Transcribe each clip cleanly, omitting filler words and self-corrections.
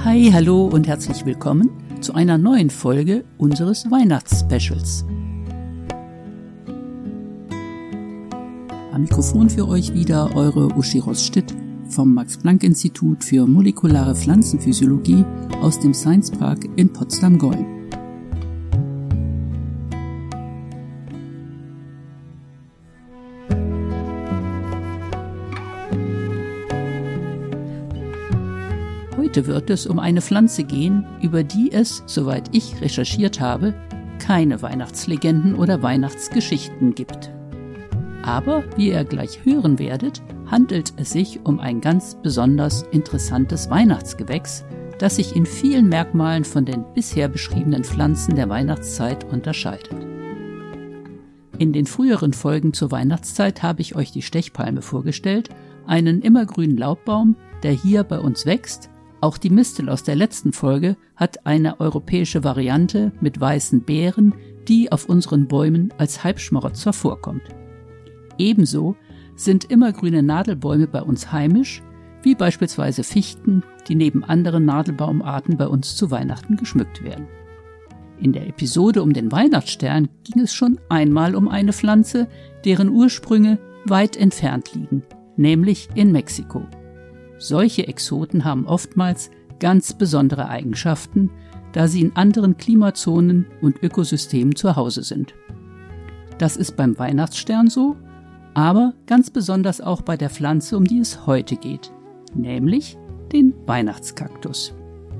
Hi, hallo und herzlich willkommen zu einer neuen Folge unseres Weihnachtsspecials. Am Mikrofon für euch wieder eure Uschi Roßstedt vom Max-Planck-Institut für molekulare Pflanzenphysiologie aus dem Science Park in Potsdam-Golm. Heute wird es um eine Pflanze gehen, über die es, soweit ich recherchiert habe, keine Weihnachtslegenden oder Weihnachtsgeschichten gibt. Aber, wie ihr gleich hören werdet, handelt es sich um ein ganz besonders interessantes Weihnachtsgewächs, das sich in vielen Merkmalen von den bisher beschriebenen Pflanzen der Weihnachtszeit unterscheidet. In den früheren Folgen zur Weihnachtszeit habe ich euch die Stechpalme vorgestellt, einen immergrünen Laubbaum, der hier bei uns wächst. Auch die Mistel aus der letzten Folge hat eine europäische Variante mit weißen Beeren, die auf unseren Bäumen als Halbschmarotzer vorkommt. Ebenso sind immergrüne Nadelbäume bei uns heimisch, wie beispielsweise Fichten, die neben anderen Nadelbaumarten bei uns zu Weihnachten geschmückt werden. In der Episode um den Weihnachtsstern ging es schon einmal um eine Pflanze, deren Ursprünge weit entfernt liegen, nämlich in Mexiko. Solche Exoten haben oftmals ganz besondere Eigenschaften, da sie in anderen Klimazonen und Ökosystemen zu Hause sind. Das ist beim Weihnachtsstern so, aber ganz besonders auch bei der Pflanze, um die es heute geht, nämlich den Weihnachtskaktus.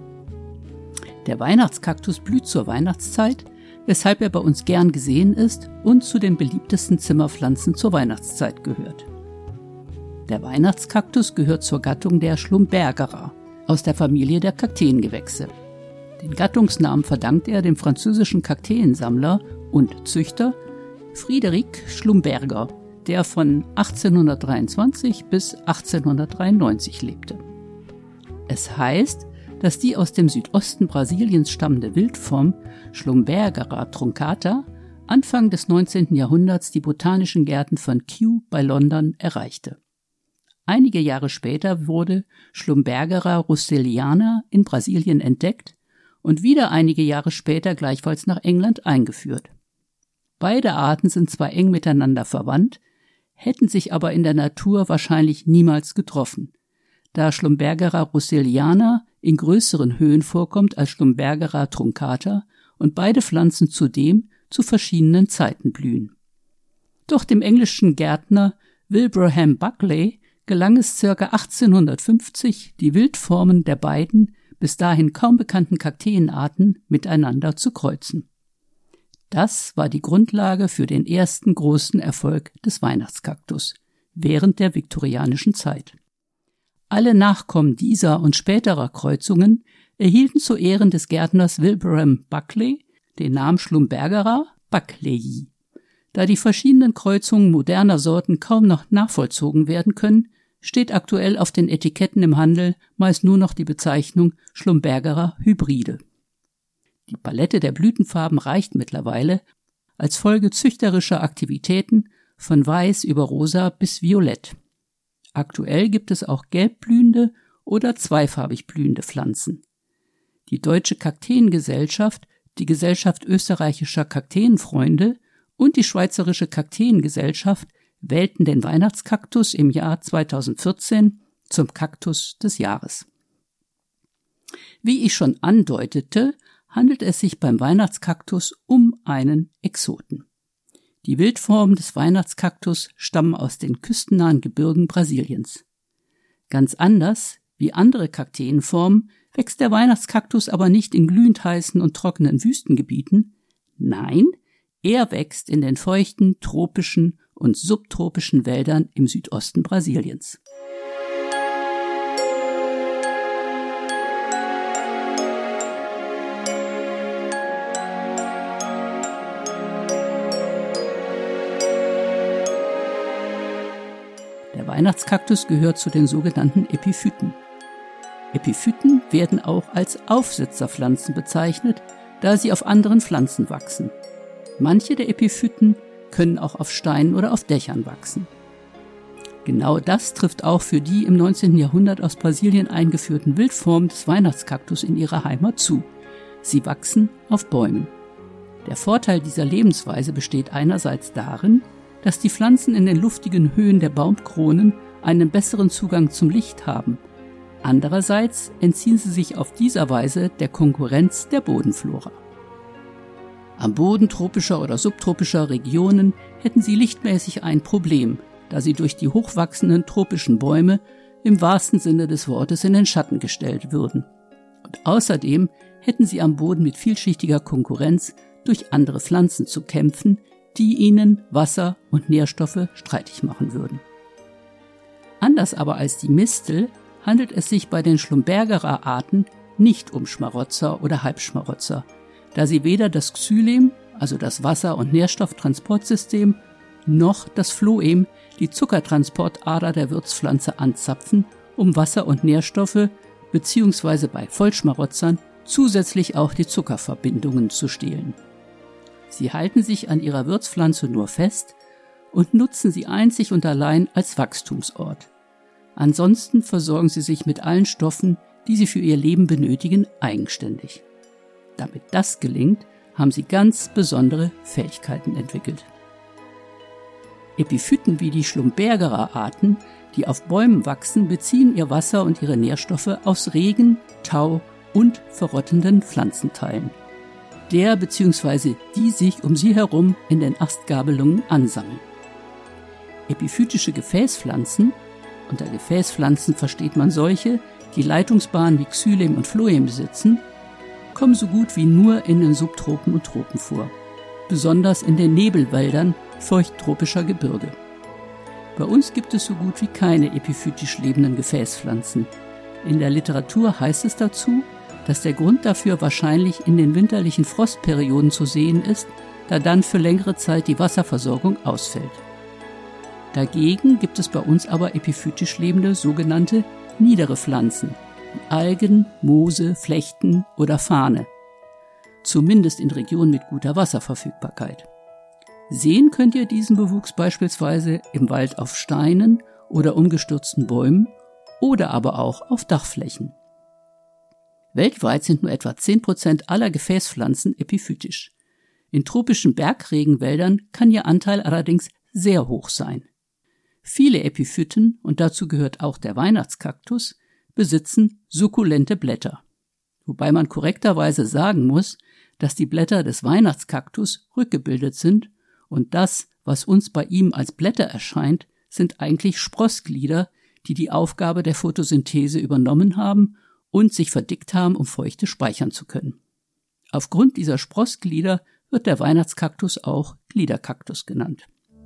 Der Weihnachtskaktus blüht zur Weihnachtszeit, weshalb er bei uns gern gesehen ist und zu den beliebtesten Zimmerpflanzen zur Weihnachtszeit gehört. Der Weihnachtskaktus gehört zur Gattung der Schlumbergera aus der Familie der Kakteengewächse. Den Gattungsnamen verdankt er dem französischen Kakteensammler und Züchter Frédéric Schlumberger, der von 1823 bis 1893 lebte. Es heißt, dass die aus dem Südosten Brasiliens stammende Wildform Schlumbergera truncata Anfang des 19. Jahrhunderts die botanischen Gärten von Kew bei London erreichte. Einige Jahre später wurde Schlumbergera russelliana in Brasilien entdeckt und wieder einige Jahre später gleichfalls nach England eingeführt. Beide Arten sind zwar eng miteinander verwandt, hätten sich aber in der Natur wahrscheinlich niemals getroffen, da Schlumbergera russelliana in größeren Höhen vorkommt als Schlumbergera truncata und beide Pflanzen zudem zu verschiedenen Zeiten blühen. Doch dem englischen Gärtner Wilbraham Buckley gelang es ca. 1850, die Wildformen der beiden bis dahin kaum bekannten Kakteenarten miteinander zu kreuzen. Das war die Grundlage für den ersten großen Erfolg des Weihnachtskaktus während der viktorianischen Zeit. Alle Nachkommen dieser und späterer Kreuzungen erhielten zu Ehren des Gärtners Wilbraham Buckley den Namen Schlumbergera buckleyi. Da die verschiedenen Kreuzungen moderner Sorten kaum noch nachvollzogen werden können, steht aktuell auf den Etiketten im Handel meist nur noch die Bezeichnung Schlumbergera Hybride. Die Palette der Blütenfarben reicht mittlerweile als Folge züchterischer Aktivitäten von weiß über rosa bis violett. Aktuell gibt es auch gelbblühende oder zweifarbig blühende Pflanzen. Die Deutsche Kakteengesellschaft, die Gesellschaft österreichischer Kakteenfreunde und die Schweizerische Kakteengesellschaft wählten den Weihnachtskaktus im Jahr 2014 zum Kaktus des Jahres. Wie ich schon andeutete, handelt es sich beim Weihnachtskaktus um einen Exoten. Die Wildformen des Weihnachtskaktus stammen aus den küstennahen Gebirgen Brasiliens. Ganz anders wie andere Kakteenformen wächst der Weihnachtskaktus aber nicht in glühend heißen und trockenen Wüstengebieten. Nein, er wächst in den feuchten, tropischen und subtropischen Wäldern im Südosten Brasiliens. Der Weihnachtskaktus gehört zu den sogenannten Epiphyten. Epiphyten werden auch als Aufsitzerpflanzen bezeichnet, da sie auf anderen Pflanzen wachsen. Manche der Epiphyten können auch auf Steinen oder auf Dächern wachsen. Genau das trifft auch für die im 19. Jahrhundert aus Brasilien eingeführten Wildformen des Weihnachtskaktus in ihrer Heimat zu. Sie wachsen auf Bäumen. Der Vorteil dieser Lebensweise besteht einerseits darin, dass die Pflanzen in den luftigen Höhen der Baumkronen einen besseren Zugang zum Licht haben. Andererseits entziehen sie sich auf dieser Weise der Konkurrenz der Bodenflora. Am Boden tropischer oder subtropischer Regionen hätten sie lichtmäßig ein Problem, da sie durch die hochwachsenden tropischen Bäume im wahrsten Sinne des Wortes in den Schatten gestellt würden. Und außerdem hätten sie am Boden mit vielschichtiger Konkurrenz durch andere Pflanzen zu kämpfen, die ihnen Wasser und Nährstoffe streitig machen würden. Anders aber als die Mistel handelt es sich bei den Schlumbergera-Arten nicht um Schmarotzer oder Halbschmarotzer, da sie weder das Xylem, also das Wasser- und Nährstofftransportsystem, noch das Phloem, die Zuckertransportader der Wirtspflanze, anzapfen, um Wasser und Nährstoffe bzw. bei Vollschmarotzern zusätzlich auch die Zuckerverbindungen zu stehlen. Sie halten sich an ihrer Wirtspflanze nur fest und nutzen sie einzig und allein als Wachstumsort. Ansonsten versorgen sie sich mit allen Stoffen, die sie für ihr Leben benötigen, eigenständig. Damit das gelingt, haben sie ganz besondere Fähigkeiten entwickelt. Epiphyten wie die Schlumbergera-Arten, die auf Bäumen wachsen, beziehen ihr Wasser und ihre Nährstoffe aus Regen, Tau und verrottenden Pflanzenteilen, der bzw. die sich um sie herum in den Astgabelungen ansammeln. Epiphytische Gefäßpflanzen, unter Gefäßpflanzen versteht man solche, die Leitungsbahnen wie Xylem und Phloem besitzen, kommen so gut wie nur in den Subtropen und Tropen vor, besonders in den Nebelwäldern feuchttropischer Gebirge. Bei uns gibt es so gut wie keine epiphytisch lebenden Gefäßpflanzen. In der Literatur heißt es dazu, dass der Grund dafür wahrscheinlich in den winterlichen Frostperioden zu sehen ist, da dann für längere Zeit die Wasserversorgung ausfällt. Dagegen gibt es bei uns aber epiphytisch lebende sogenannte niedere Pflanzen, wie Algen, Moose, Flechten oder Farne, zumindest in Regionen mit guter Wasserverfügbarkeit. Sehen könnt ihr diesen Bewuchs beispielsweise im Wald auf Steinen oder umgestürzten Bäumen oder aber auch auf Dachflächen. Weltweit sind nur etwa 10% aller Gefäßpflanzen epiphytisch. In tropischen Bergregenwäldern kann ihr Anteil allerdings sehr hoch sein. Viele Epiphyten, und dazu gehört auch der Weihnachtskaktus, besitzen sukkulente Blätter. Wobei man korrekterweise sagen muss, dass die Blätter des Weihnachtskaktus rückgebildet sind und das, was uns bei ihm als Blätter erscheint, sind eigentlich Sprossglieder, die die Aufgabe der Photosynthese übernommen haben und sich verdickt haben, um Feuchte speichern zu können. Aufgrund dieser Sprossglieder wird der Weihnachtskaktus auch Gliederkaktus genannt.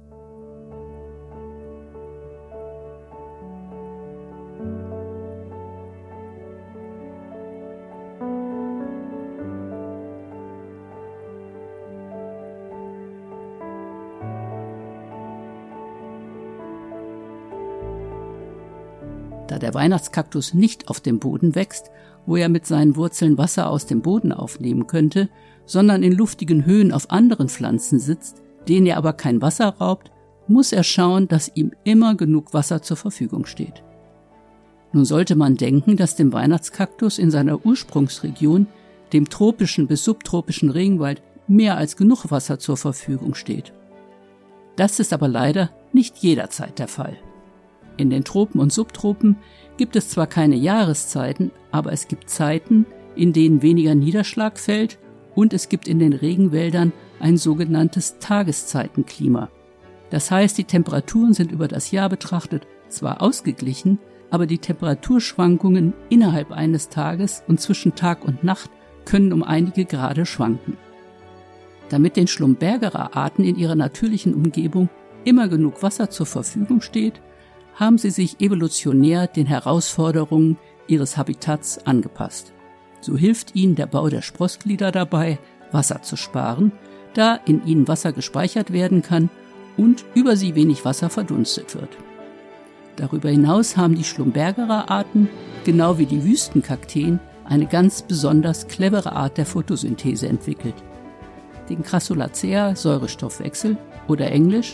Da der Weihnachtskaktus nicht auf dem Boden wächst, wo er mit seinen Wurzeln Wasser aus dem Boden aufnehmen könnte, sondern in luftigen Höhen auf anderen Pflanzen sitzt, denen er aber kein Wasser raubt, muss er schauen, dass ihm immer genug Wasser zur Verfügung steht. Nun sollte man denken, dass dem Weihnachtskaktus in seiner Ursprungsregion, dem tropischen bis subtropischen Regenwald, mehr als genug Wasser zur Verfügung steht. Das ist aber leider nicht jederzeit der Fall. In den Tropen und Subtropen gibt es zwar keine Jahreszeiten, aber es gibt Zeiten, in denen weniger Niederschlag fällt, und es gibt in den Regenwäldern ein sogenanntes Tageszeitenklima. Das heißt, die Temperaturen sind über das Jahr betrachtet zwar ausgeglichen, aber die Temperaturschwankungen innerhalb eines Tages und zwischen Tag und Nacht können um einige Grade schwanken. Damit den Schlumbergera-Arten in ihrer natürlichen Umgebung immer genug Wasser zur Verfügung steht, haben sie sich evolutionär den Herausforderungen ihres Habitats angepasst. So hilft ihnen der Bau der Sprossglieder dabei, Wasser zu sparen, da in ihnen Wasser gespeichert werden kann und über sie wenig Wasser verdunstet wird. Darüber hinaus haben die Schlumbergera-Arten, genau wie die Wüstenkakteen, eine ganz besonders clevere Art der Photosynthese entwickelt. Den Crassulaceae-Säurestoffwechsel oder englisch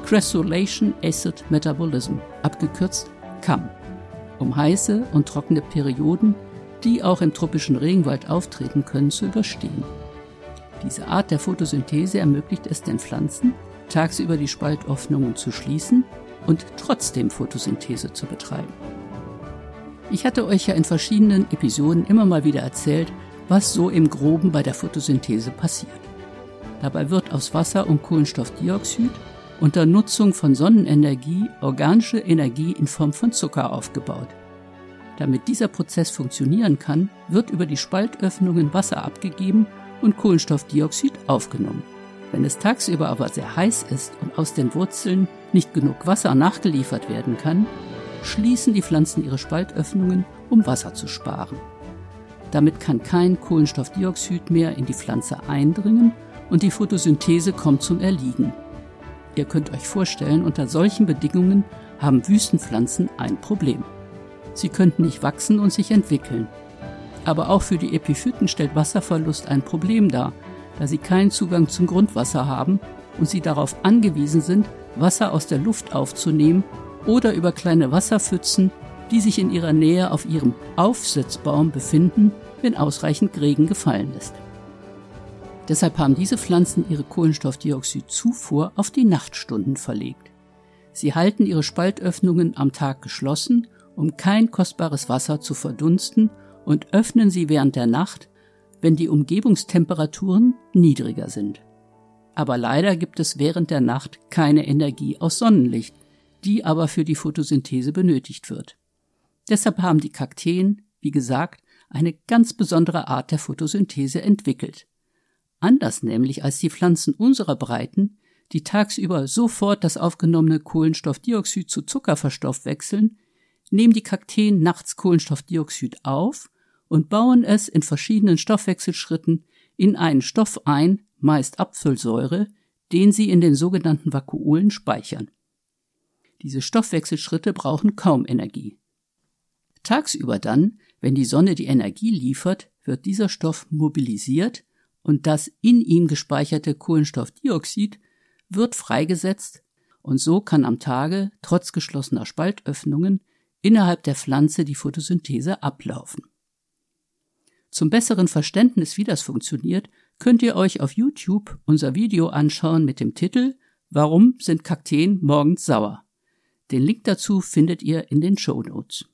Cressolation Acid Metabolism, abgekürzt CAM, um heiße und trockene Perioden, die auch im tropischen Regenwald auftreten können, zu überstehen. Diese Art der Photosynthese ermöglicht es den Pflanzen, tagsüber die Spaltöffnungen zu schließen und trotzdem Photosynthese zu betreiben. Ich hatte euch ja in verschiedenen Episoden immer mal wieder erzählt, was so im Groben bei der Photosynthese passiert. Dabei wird aus Wasser und Kohlenstoffdioxid unter Nutzung von Sonnenenergie organische Energie in Form von Zucker aufgebaut. Damit dieser Prozess funktionieren kann, wird über die Spaltöffnungen Wasser abgegeben und Kohlenstoffdioxid aufgenommen. Wenn es tagsüber aber sehr heiß ist und aus den Wurzeln nicht genug Wasser nachgeliefert werden kann, schließen die Pflanzen ihre Spaltöffnungen, um Wasser zu sparen. Damit kann kein Kohlenstoffdioxid mehr in die Pflanze eindringen und die Photosynthese kommt zum Erliegen. Ihr könnt euch vorstellen, unter solchen Bedingungen haben Wüstenpflanzen ein Problem. Sie könnten nicht wachsen und sich entwickeln. Aber auch für die Epiphyten stellt Wasserverlust ein Problem dar, da sie keinen Zugang zum Grundwasser haben und sie darauf angewiesen sind, Wasser aus der Luft aufzunehmen oder über kleine Wasserpfützen, die sich in ihrer Nähe auf ihrem Aufsitzbaum befinden, wenn ausreichend Regen gefallen ist. Deshalb haben diese Pflanzen ihre Kohlenstoffdioxidzufuhr auf die Nachtstunden verlegt. Sie halten ihre Spaltöffnungen am Tag geschlossen, um kein kostbares Wasser zu verdunsten, und öffnen sie während der Nacht, wenn die Umgebungstemperaturen niedriger sind. Aber leider gibt es während der Nacht keine Energie aus Sonnenlicht, die aber für die Photosynthese benötigt wird. Deshalb haben die Kakteen, wie gesagt, eine ganz besondere Art der Photosynthese entwickelt. Anders nämlich als die Pflanzen unserer Breiten, die tagsüber sofort das aufgenommene Kohlenstoffdioxid zu Zucker verstoffwechseln, nehmen die Kakteen nachts Kohlenstoffdioxid auf und bauen es in verschiedenen Stoffwechselschritten in einen Stoff ein, meist Apfelsäure, den sie in den sogenannten Vakuolen speichern. Diese Stoffwechselschritte brauchen kaum Energie. Tagsüber dann, wenn die Sonne die Energie liefert, wird dieser Stoff mobilisiert und das in ihm gespeicherte Kohlenstoffdioxid wird freigesetzt und so kann am Tage, trotz geschlossener Spaltöffnungen, innerhalb der Pflanze die Photosynthese ablaufen. Zum besseren Verständnis, wie das funktioniert, könnt ihr euch auf YouTube unser Video anschauen mit dem Titel »Warum sind Kakteen morgens sauer?« Den Link dazu findet ihr in den Shownotes.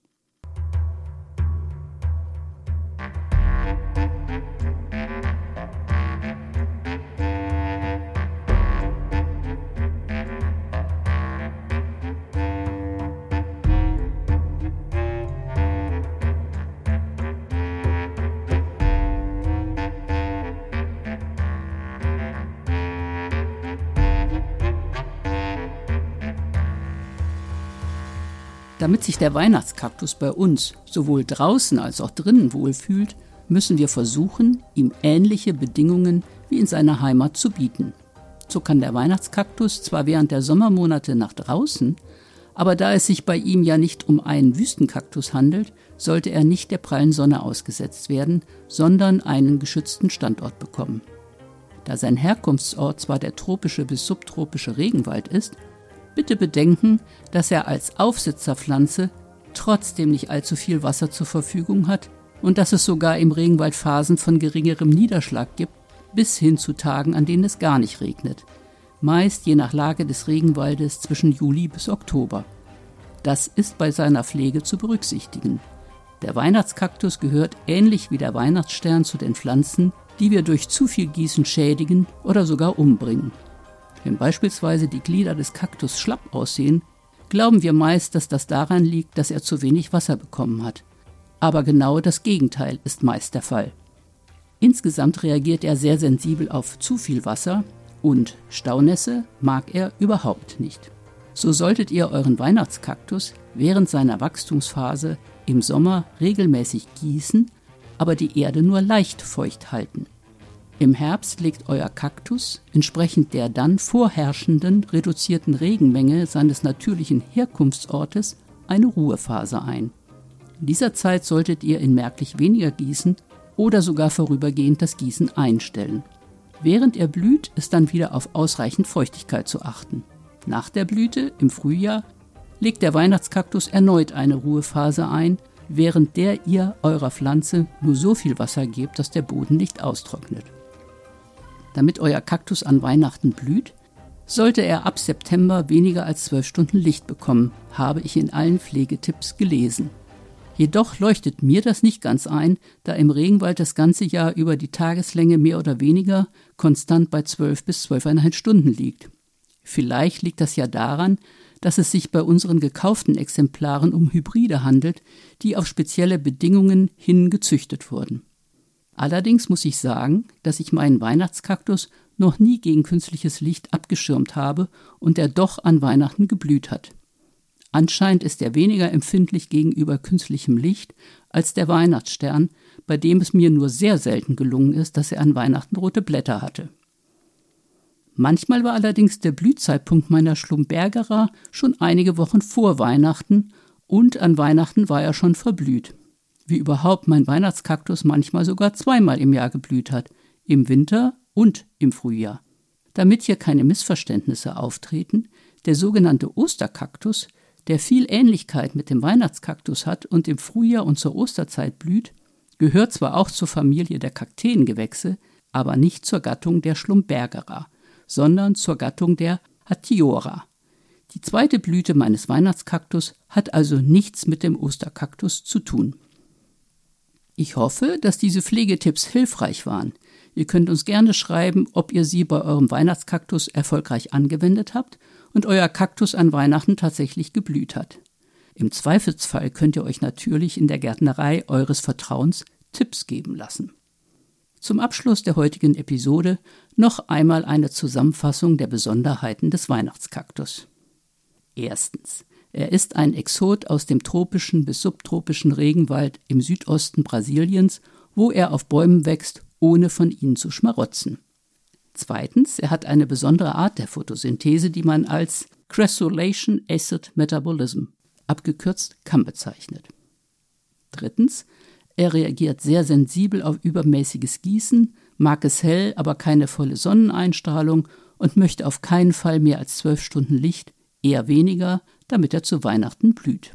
Damit sich der Weihnachtskaktus bei uns sowohl draußen als auch drinnen wohlfühlt, müssen wir versuchen, ihm ähnliche Bedingungen wie in seiner Heimat zu bieten. So kann der Weihnachtskaktus zwar während der Sommermonate nach draußen, aber da es sich bei ihm ja nicht um einen Wüstenkaktus handelt, sollte er nicht der prallen Sonne ausgesetzt werden, sondern einen geschützten Standort bekommen. Da sein Herkunftsort zwar der tropische bis subtropische Regenwald ist, bitte bedenken, dass er als Aufsitzerpflanze trotzdem nicht allzu viel Wasser zur Verfügung hat und dass es sogar im Regenwald Phasen von geringerem Niederschlag gibt, bis hin zu Tagen, an denen es gar nicht regnet. Meist je nach Lage des Regenwaldes zwischen Juli bis Oktober. Das ist bei seiner Pflege zu berücksichtigen. Der Weihnachtskaktus gehört ähnlich wie der Weihnachtsstern zu den Pflanzen, die wir durch zu viel Gießen schädigen oder sogar umbringen. Wenn beispielsweise die Glieder des Kaktus schlapp aussehen, glauben wir meist, dass das daran liegt, dass er zu wenig Wasser bekommen hat. Aber genau das Gegenteil ist meist der Fall. Insgesamt reagiert er sehr sensibel auf zu viel Wasser und Staunässe mag er überhaupt nicht. So solltet ihr euren Weihnachtskaktus während seiner Wachstumsphase im Sommer regelmäßig gießen, aber die Erde nur leicht feucht halten. Im Herbst legt euer Kaktus entsprechend der dann vorherrschenden reduzierten Regenmenge seines natürlichen Herkunftsortes eine Ruhephase ein. In dieser Zeit solltet ihr ihn merklich weniger gießen oder sogar vorübergehend das Gießen einstellen. Während er blüht, ist dann wieder auf ausreichend Feuchtigkeit zu achten. Nach der Blüte, im Frühjahr, legt der Weihnachtskaktus erneut eine Ruhephase ein, während der ihr eurer Pflanze nur so viel Wasser gebt, dass der Boden nicht austrocknet. Damit euer Kaktus an Weihnachten blüht, sollte er ab September weniger als 12 Stunden Licht bekommen, habe ich in allen Pflegetipps gelesen. Jedoch leuchtet mir das nicht ganz ein, da im Regenwald das ganze Jahr über die Tageslänge mehr oder weniger konstant bei 12 bis 12,5 Stunden liegt. Vielleicht liegt das ja daran, dass es sich bei unseren gekauften Exemplaren um Hybride handelt, die auf spezielle Bedingungen hin gezüchtet wurden. Allerdings muss ich sagen, dass ich meinen Weihnachtskaktus noch nie gegen künstliches Licht abgeschirmt habe und er doch an Weihnachten geblüht hat. Anscheinend ist er weniger empfindlich gegenüber künstlichem Licht als der Weihnachtsstern, bei dem es mir nur sehr selten gelungen ist, dass er an Weihnachten rote Blätter hatte. Manchmal war allerdings der Blühzeitpunkt meiner Schlumbergera schon einige Wochen vor Weihnachten und an Weihnachten war er schon verblüht. Wie überhaupt mein Weihnachtskaktus manchmal sogar zweimal im Jahr geblüht hat, im Winter und im Frühjahr. Damit hier keine Missverständnisse auftreten, der sogenannte Osterkaktus, der viel Ähnlichkeit mit dem Weihnachtskaktus hat und im Frühjahr und zur Osterzeit blüht, gehört zwar auch zur Familie der Kakteengewächse, aber nicht zur Gattung der Schlumbergera, sondern zur Gattung der Hatiora. Die zweite Blüte meines Weihnachtskaktus hat also nichts mit dem Osterkaktus zu tun. Ich hoffe, dass diese Pflegetipps hilfreich waren. Ihr könnt uns gerne schreiben, ob ihr sie bei eurem Weihnachtskaktus erfolgreich angewendet habt und euer Kaktus an Weihnachten tatsächlich geblüht hat. Im Zweifelsfall könnt ihr euch natürlich in der Gärtnerei eures Vertrauens Tipps geben lassen. Zum Abschluss der heutigen Episode noch einmal eine Zusammenfassung der Besonderheiten des Weihnachtskaktus. Erstens. Er ist ein Exot aus dem tropischen bis subtropischen Regenwald im Südosten Brasiliens, wo er auf Bäumen wächst, ohne von ihnen zu schmarotzen. Zweitens, er hat eine besondere Art der Photosynthese, die man als Cressolation Acid Metabolism, abgekürzt CAM, bezeichnet. Drittens, er reagiert sehr sensibel auf übermäßiges Gießen, mag es hell, aber keine volle Sonneneinstrahlung und möchte auf keinen Fall mehr als 12 Stunden Licht, eher weniger, damit er zu Weihnachten blüht.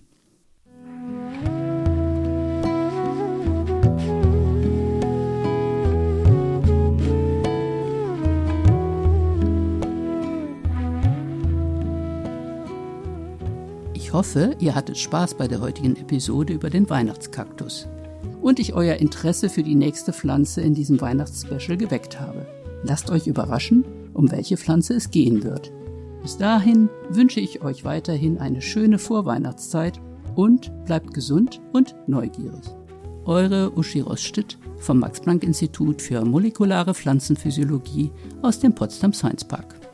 Ich hoffe, ihr hattet Spaß bei der heutigen Episode über den Weihnachtskaktus und ich euer Interesse für die nächste Pflanze in diesem Weihnachtsspecial geweckt habe. Lasst euch überraschen, um welche Pflanze es gehen wird. Bis dahin wünsche ich euch weiterhin eine schöne Vorweihnachtszeit und bleibt gesund und neugierig. Eure Uschi Roststedt vom Max-Planck-Institut für molekulare Pflanzenphysiologie aus dem Potsdam Science Park.